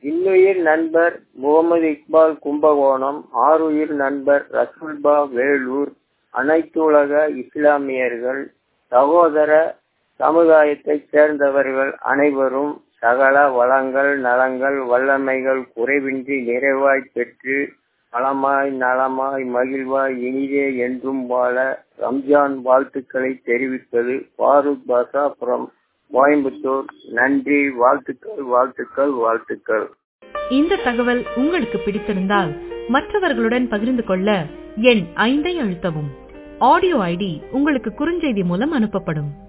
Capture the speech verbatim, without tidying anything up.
இன்னுயிர் நண்பர் முகமது இக்பால் கும்பகோணம், ஆறுயிர் நண்பர் ரசூல்பா வேலூர், அனைத்துலக இஸ்லாமியர்கள் சகோதர சமுதாயத்தைச் சேர்ந்தவர்கள் அனைவரும் சகல வளங்கள் நலங்கள் வல்லமைகள் குறைவின்றி நிறைவாய் பெற்று நலமாய் நலமாய் மகிழ்வாய் இனிதே என்றும் வாழ ரம்ஜான் வாழ்த்துக்களை தெரிவிப்பது ஃபாரூக் பாஷா ஃப்ரம் கோயம்புத்தூர். நன்றி. வாழ்த்துக்கள் வாழ்த்துக்கள் வாழ்த்துக்கள். இந்த தகவல் உங்களுக்கு பிடித்திருந்தால் மற்றவர்களுடன் பகிர்ந்து கொள்ள எண் ஐந்தை அழுத்தவும். ஆடியோ ஐடி உங்களுக்கு குறுஞ்செய்தி மூலம் அனுப்பப்படும்.